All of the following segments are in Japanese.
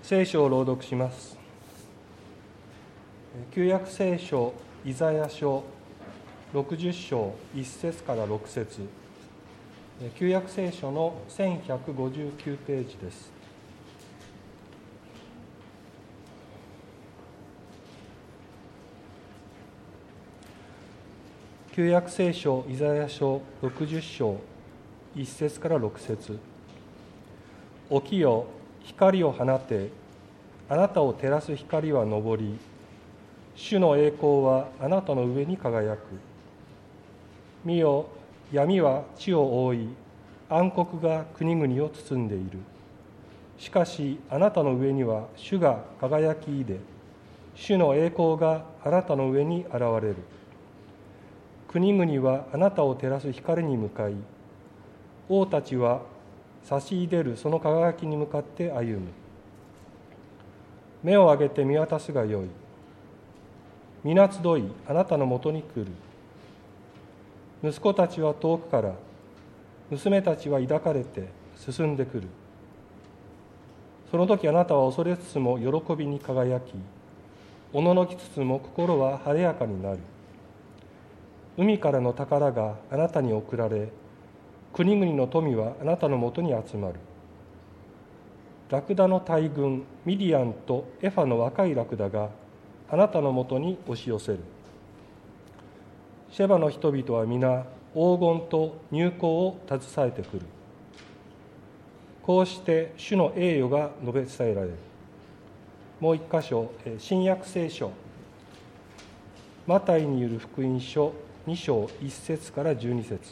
聖書を朗読します。旧約聖書イザヤ書60章1節から6節、旧約聖書の1159ページです。旧約聖書イザヤ書60章1節から6節、起きよ、光を放て、あなたを照らす光は昇り、主の栄光はあなたの上に輝く。見よ、闇は地を覆い、暗黒が国々を包んでいる。しかしあなたの上には主が輝き出で、主の栄光があなたの上に現れる。国々はあなたを照らす光に向かい、王たちは差し入れるその輝きに向かって歩む。目を上げて見渡すがよい。皆集いあなたのもとに来る。息子たちは遠くから、娘たちは抱かれて進んでくる。その時あなたは恐れつつも喜びに輝き、おののきつつも心は晴れやかになる。海からの宝があなたに贈られ、国々の富はあなたのもとに集まる。ラクダの大群ミディアンとエファの若いラクダがあなたのもとに押し寄せる。シェバの人々は皆黄金と乳香を携えてくる。こうして主の栄誉が述べ伝えられる。もう一箇所、新約聖書マタイによる福音書2章1節から12節、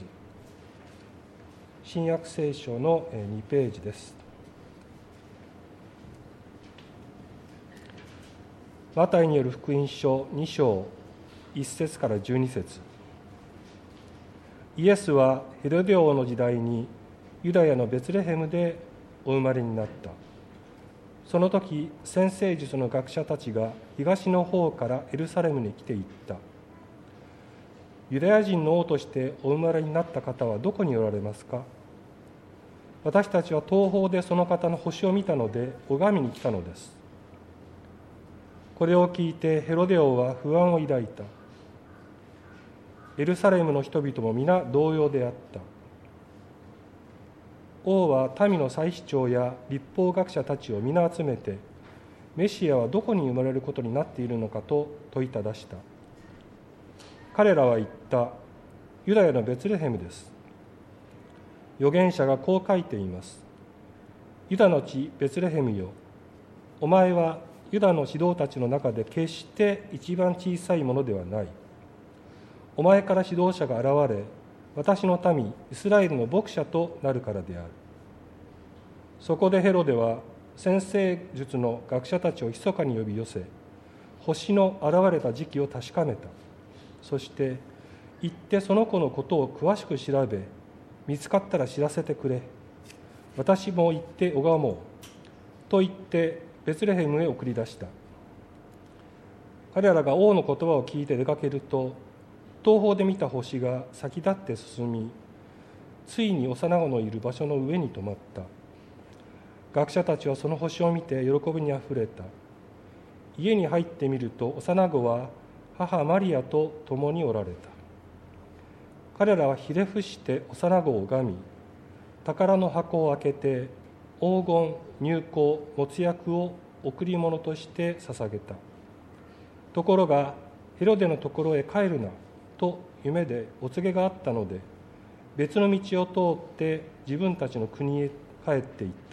新約聖書の2ページです。マタイによる福音書2章1節から12節、イエスはヘロデ王の時代にユダヤのベツレヘムでお生まれになった。その時、占星術の学者たちが東の方からエルサレムに来ていった。ユダヤ人の王としてお生まれになった方はどこにおられますか？私たちは東方でその方の星を見たので拝みに来たのです。これを聞いてヘロデ王は不安を抱いた。エルサレムの人々も皆同様であった。王は民の祭司長や律法学者たちを皆集めて、メシアはどこに生まれることになっているのかと問いただした。彼らは言った。ユダヤのベツレヘムです。預言者がこう書いています。ユダの地ベツレヘムよ、お前はユダの指導たちの中で決して一番小さいものではない。お前から指導者が現れ、私の民イスラエルの牧者となるからである。そこでヘロデは占星術の学者たちを密かに呼び寄せ、星の現れた時期を確かめた。そして行ってその子のことを詳しく調べ、見つかったら知らせてくれ。私も行って拝もう。と言ってベツレヘムへ送り出した。彼らが王の言葉を聞いて出かけると、東方で見た星が先立って進み、ついに幼子のいる場所の上に止まった。学者たちはその星を見て喜びにあふれた。家に入ってみると、幼子は母マリアと共におられた。彼らはひれ伏して幼子を拝み、宝の箱を開けて黄金、乳香、没薬を贈り物として捧げた。ところがヘロデのところへ帰るなと夢でお告げがあったので、別の道を通って自分たちの国へ帰っていった。